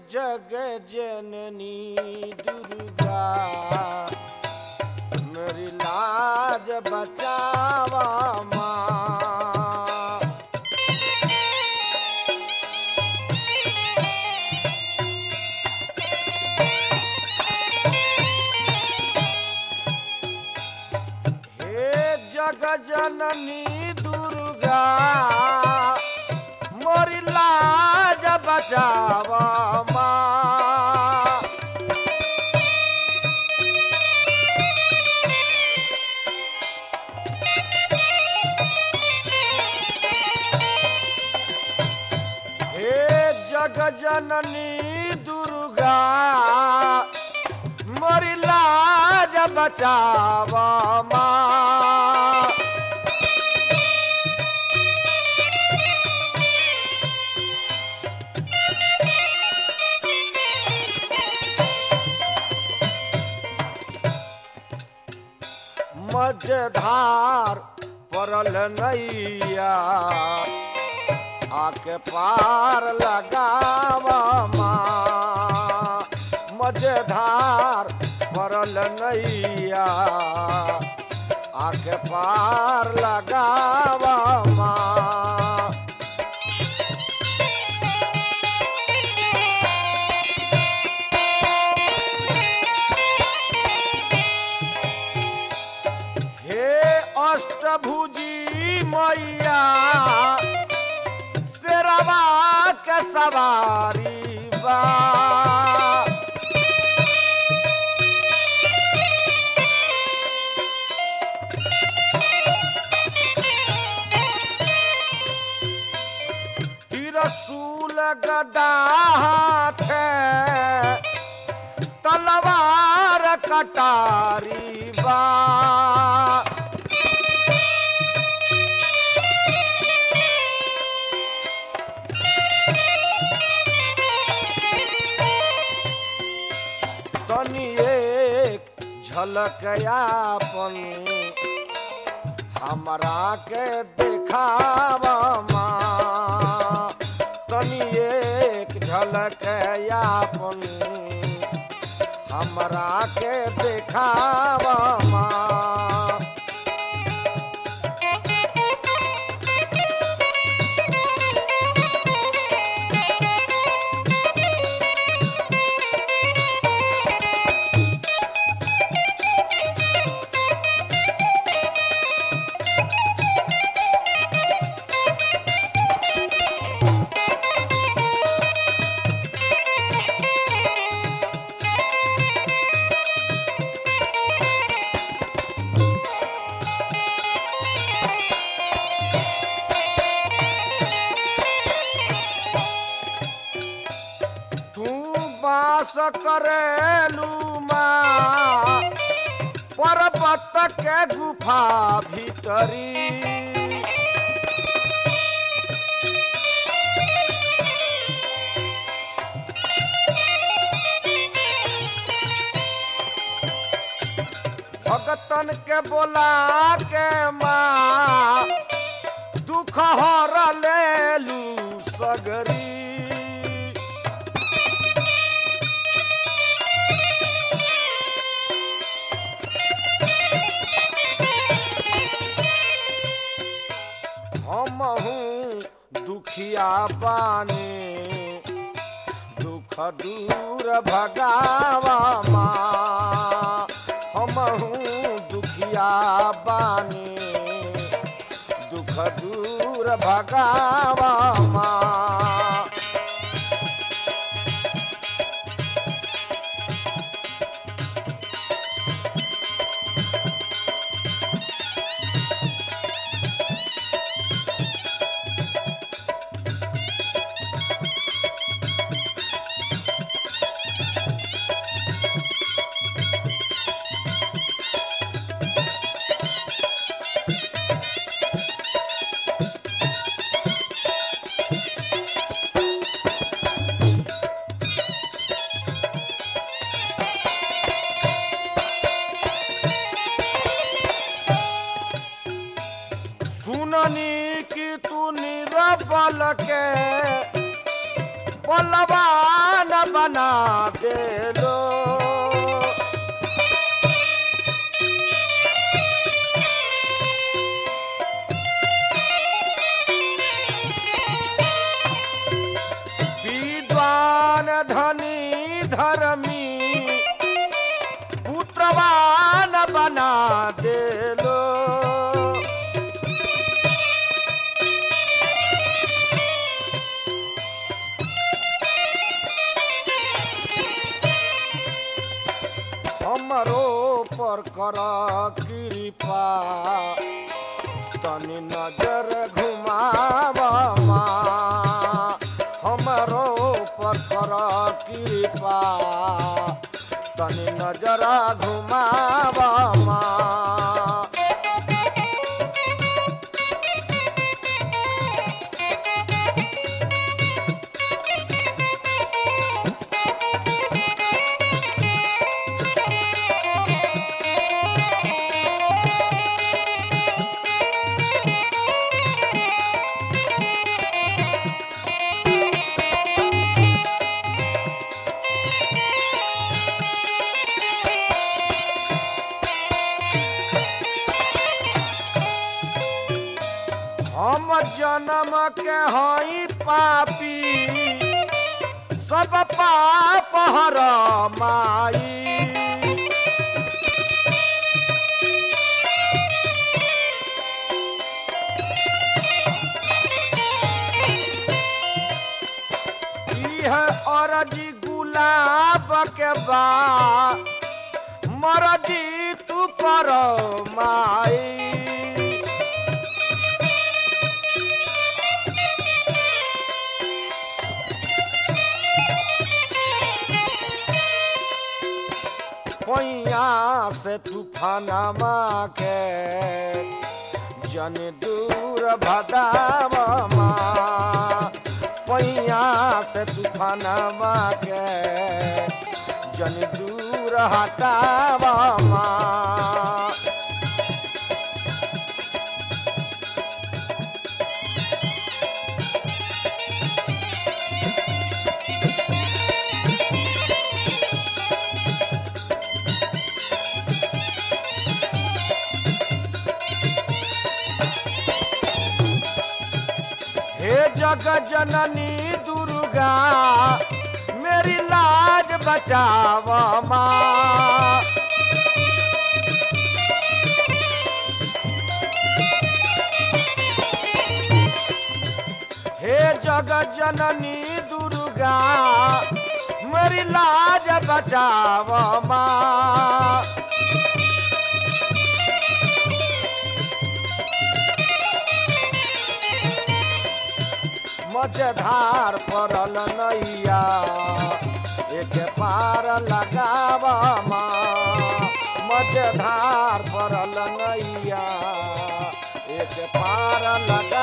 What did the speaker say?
जग जननी दुर्गा मेरी लाज बचावा माँ। हे जग जननी दुर्गा मोरी लाज बचावा माँ। हे जग जननी दुर्गा मोरी लाज बचावा माँ। मझधार परल नैया आके पार लगावा माँ। मझधार परल नैया आके पार लगावा माँ। अष्टभुजी मैया शेरवा के सवारी बा। त्रिशूल गदा हाथे तलवार कटारी बा। तनी एक झलक यापन हमरा के देखावा माँ। तनी एक झलक यापन हमरा के देखावा माँ। वास करेलू माँ पर्वत के गुफा भीतरी। भगतन के बोला के माँ दुख हर लेलू सगरी। हमहू दुखिया बानी दुख दूर भगावा माँ। हमहू दुखिया बानी दुख दूर भगावा माँ। सुननी की तू निरबल के बलवान बना देलो। विद्वान धनी धर्मी पुत्रवान बना देलो। हमरो पर कर कृपा तनी नजर घुमावा माँ। हमरो पर कर कृपा तनी नजर घुमावा माँ। हम जन्म के हई पापी सब पाप हर माई। इह अर्जी गुलाब के बा मर्जी तू कर माई। पैया से तूफानमा के जन दूर भदाव माँ। पैया से तूफानमा के जन दूर हटाव माँ। हे जग जननी दुर्गा मेरी लाज बचाव माँ। हे जग जननी दुर्गा मेरी लाज बचाव माँ। मझधार परल नैया एक पार लगाव माँ। मझधार परल नैया एक पार लगा